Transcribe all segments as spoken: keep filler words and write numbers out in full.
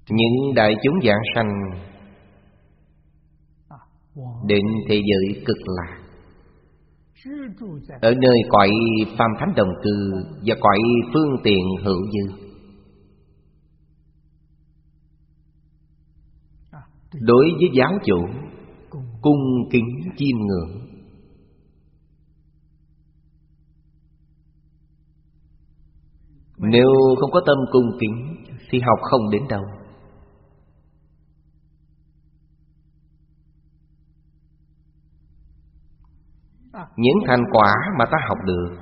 những đại chúng giảng sanh đến thế giới cực lạc, ở nơi cõi phàm thánh đồng cư và cõi phương tiện hữu dư. Đối với giáo chủ, cung kính chiêm ngưỡng. Nếu không có tâm cung kính thì học không đến đâu. Những thành quả mà ta học được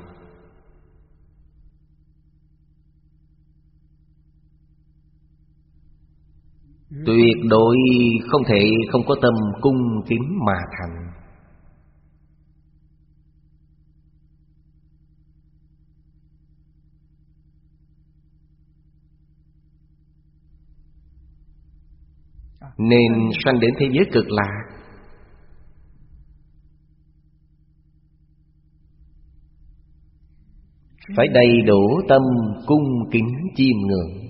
tuyệt đối không thể không có tâm cung kính mà thành. Nên sanh đến thế giới cực lạc, phải đầy đủ tâm cung kính chiêm ngưỡng.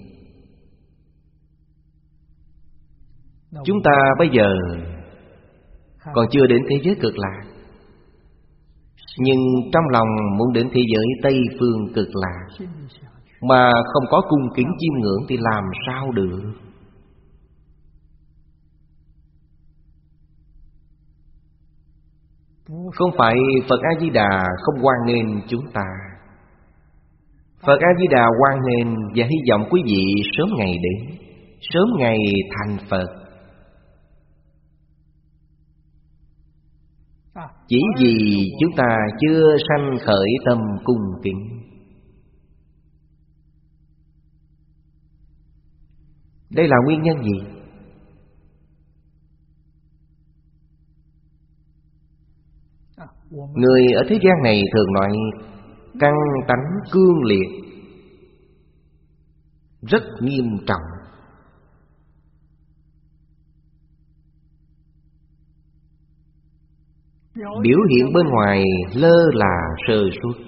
Chúng ta bây giờ còn chưa đến thế giới cực lạc, nhưng trong lòng muốn đến thế giới Tây phương cực lạc, mà không có cung kính chiêm ngưỡng thì làm sao được? Không phải Phật A-di-đà không hoan nghênh chúng ta. Phật A-di-đà hoan nghênh và hy vọng quý vị sớm ngày đến, sớm ngày thành Phật. Chỉ vì chúng ta chưa sanh khởi tâm cung kính. Đây là nguyên nhân gì? Người ở thế gian này thường nói căn tánh cương liệt, rất nghiêm trọng. Biểu hiện bên ngoài lơ là sơ suất.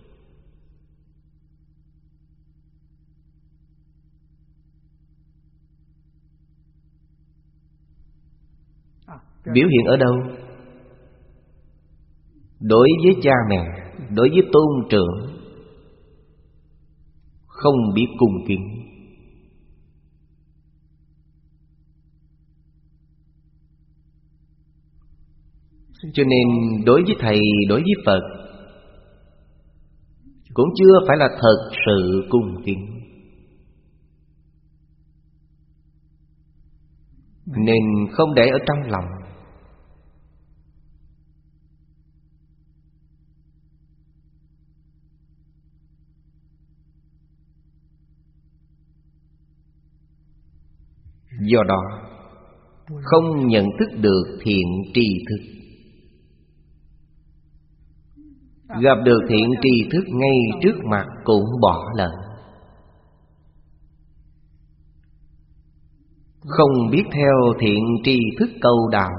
Biểu hiện ở đâu? Đối với cha mẹ, đối với tôn trưởng, không biết cung kính. Cho nên đối với thầy, đối với Phật cũng chưa phải là thật sự cung kính. Nên không để ở trong lòng. Do đó không nhận thức được thiện tri thức. Gặp được thiện tri thức ngay trước mặt cũng bỏ lỡ. Không biết theo thiện tri thức câu đạo,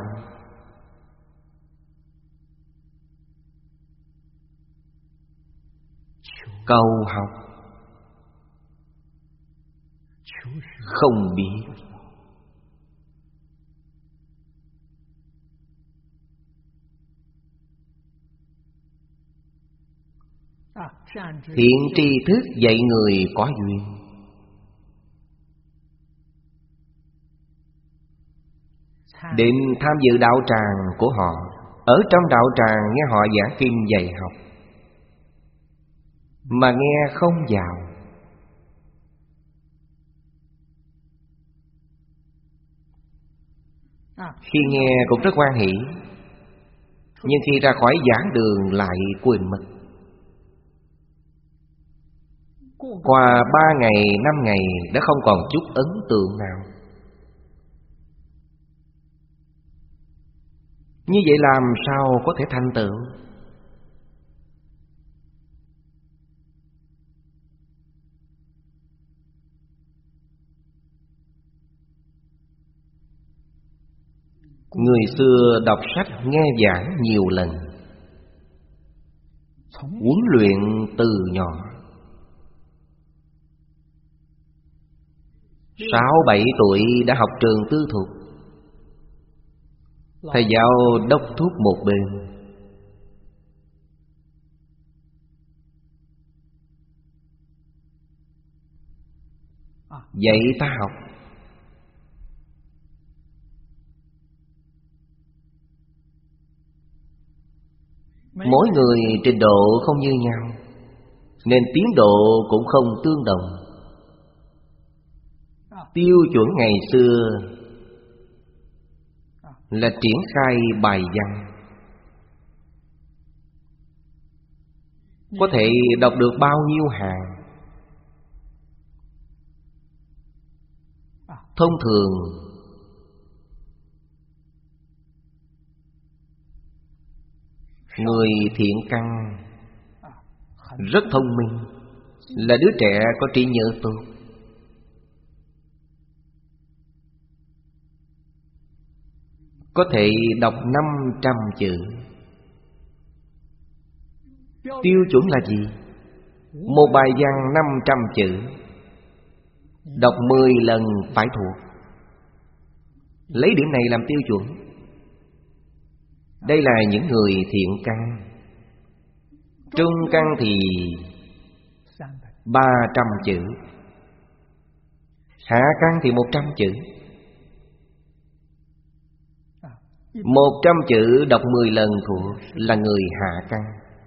câu học, không biết. Thiện tri thức dạy người có duyên. Đến tham dự đạo tràng của họ, ở trong đạo tràng nghe họ giảng kinh dạy học, mà nghe không vào. Khi nghe cũng rất hoan hỷ, nhưng khi ra khỏi giảng đường lại quên mất. Qua ba ngày, năm ngày đã không còn chút ấn tượng nào. Như vậy làm sao có thể thành tựu? Người xưa đọc sách nghe giảng nhiều lần, huấn luyện từ nhỏ, Sáu bảy tuổi đã học trường tư thục. Thầy giáo đốc thúc một bên. Dạy ta học. Mỗi người trình độ không như nhau, nên tiến độ cũng không tương đồng. Tiêu chuẩn ngày xưa là triển khai bài văn, có thể đọc được bao nhiêu hàng. Thông thường người thiện căn rất thông minh, là đứa trẻ có trí nhớ tốt, có thể đọc năm trăm chữ. Tiêu chuẩn là gì? Một bài văn năm trăm chữ, đọc mười lần phải thuộc. Lấy điểm này làm tiêu chuẩn. Đây là những người thiện căn. Trung căn thì ba trăm chữ, hạ căn thì một trăm chữ. Một trăm chữ đọc mười lần thuộc là người hạ căn.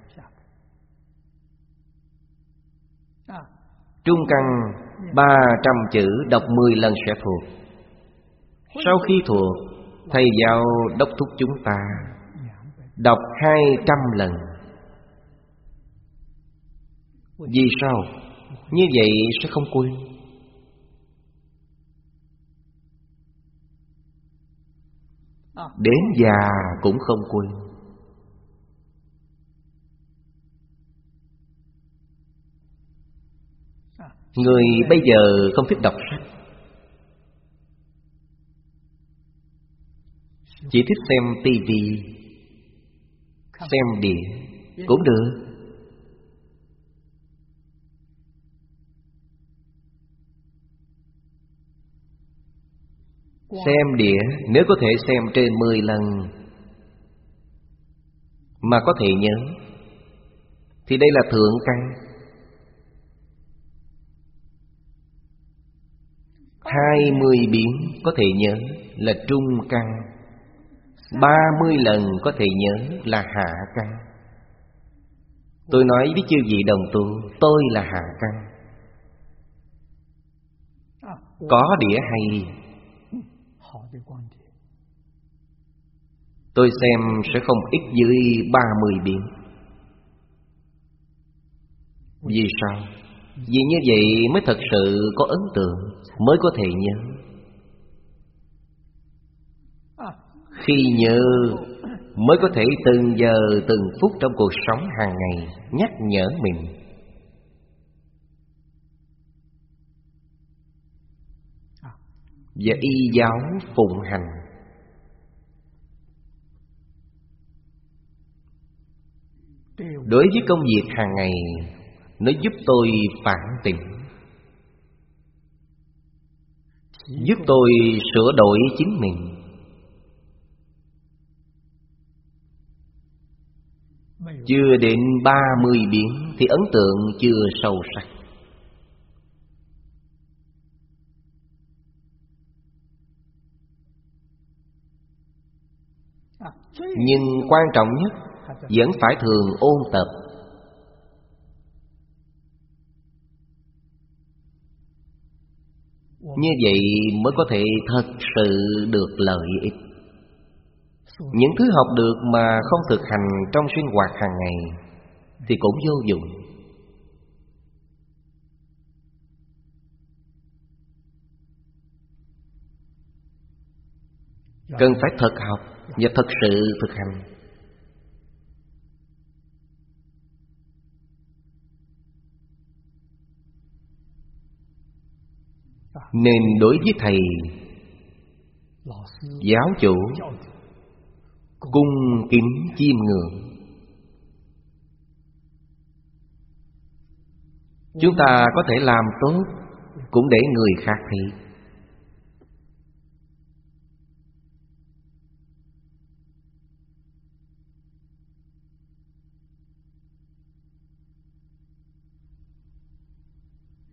Trung căn ba trăm chữ đọc mười lần sẽ thuộc. Sau khi thuộc, thầy giáo đốc thúc chúng ta đọc hai trăm lần. Vì sao? Như vậy sẽ không quên. Đến già cũng không quên. Người bây giờ không thích đọc sách, chỉ thích xem tivi, xem điện cũng được. Xem đĩa nếu có thể xem trên mười lần mà có thể nhớ thì đây là thượng căn. Hai mươi biến có thể nhớ là trung căn. Ba mươi lần có thể nhớ là hạ căn. Tôi nói với chư vị đồng tu, tôi là hạ căn. Có đĩa hay, tôi xem sẽ không ít dưới ba mươi biến. Vì sao? Vì như vậy mới thật sự có ấn tượng, mới có thể nhớ. Khi nhớ mới có thể từng giờ từng phút trong cuộc sống hàng ngày nhắc nhở mình. Và y giáo phụng hành. Đối với công việc hàng ngày, nó giúp tôi phản tỉnh, giúp tôi sửa đổi chính mình. Chưa đến ba mươi biến thì ấn tượng chưa sâu sắc. Nhưng quan trọng nhất vẫn phải thường ôn tập. Như vậy mới có thể thật sự được lợi ích. Những thứ học được mà không thực hành trong sinh hoạt hàng ngày thì cũng vô dụng. Cần phải thực học và thật sự thực hành. Nên đối với thầy, giáo chủ, cung kính chiêm ngưỡng. Chúng ta có thể làm tốt cũng để người khác thấy.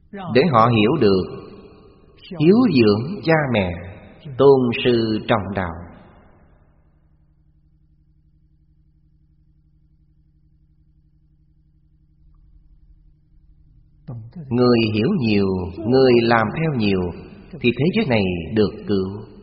để họ hiểu được hiếu dưỡng cha mẹ, tôn sư trọng đạo. Người hiểu nhiều, người làm theo nhiều thì thế giới này được cứu.